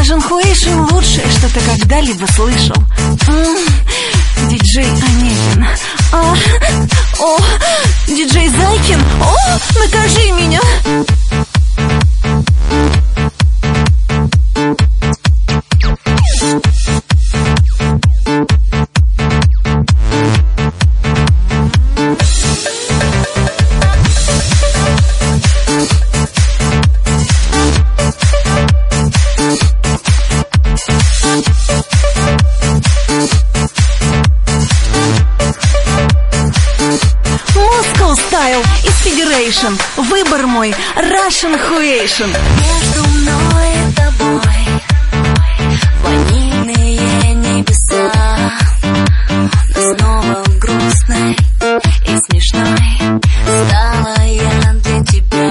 Russian Huation — лучшее, что ты когда-либо слышал. Диджей Онегин. О, диджей Зайкин. О, накажи меня. Style из Federation. Выбор мой Russian Huation. Между мной и тобой ванильные небеса, но снова грустной и смешной стала я для тебя.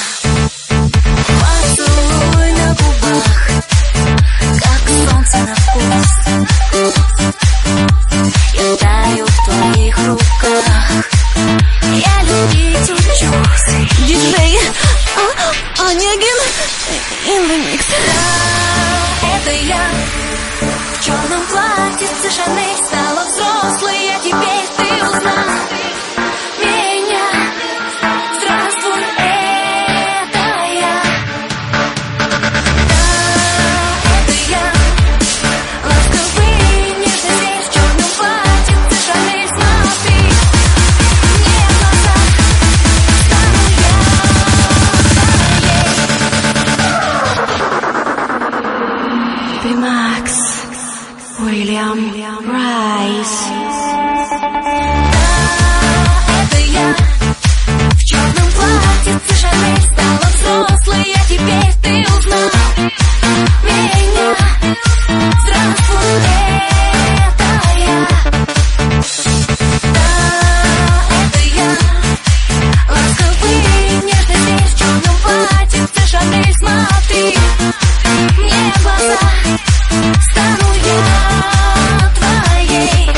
Поцелуй на губах, как солнце на вкус. Я таю в твоих руках, я любить учусь. Диджей Онегин in the mix. Да, это я в черном платьице Шанель стала взрослой, а теперь ты узнал меня. Здравствуй, это я. Да, это я, ласковый, нежный зверь в черном платьице Шанель. Смотри мне в глаза, стану я. Макс Уильям Райс. Это я в черном платьице Шанель стала взрослой, а теперь ты узнал меня. Здравствуй, это я. Да, это я, ласковый, нежный зверь в черном платьице Шанель. Смотри мне в глаза, стану я твоей.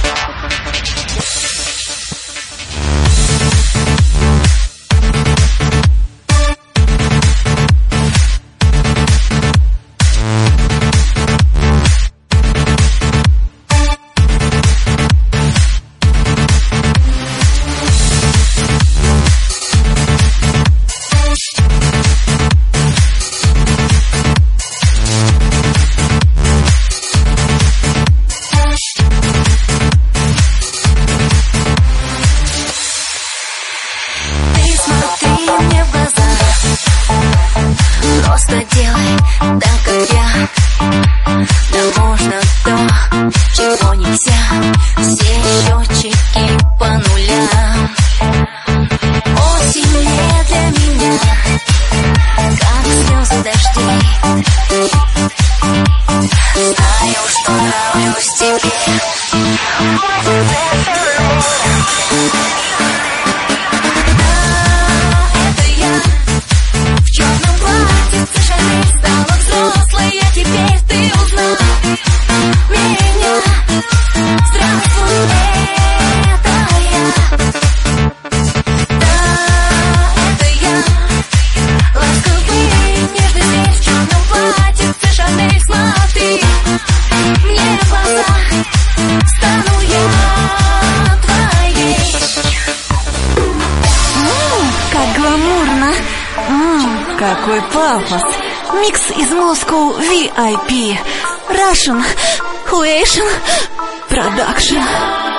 Просто делай так, как я. Да можно то, чего нельзя. Все счетчики по нулям. Осень не для меня, как слезы дождей. Знаю, что нравлюсь тебе. Какой пафос! Микс из Moscow VIP. Russian Huation Production.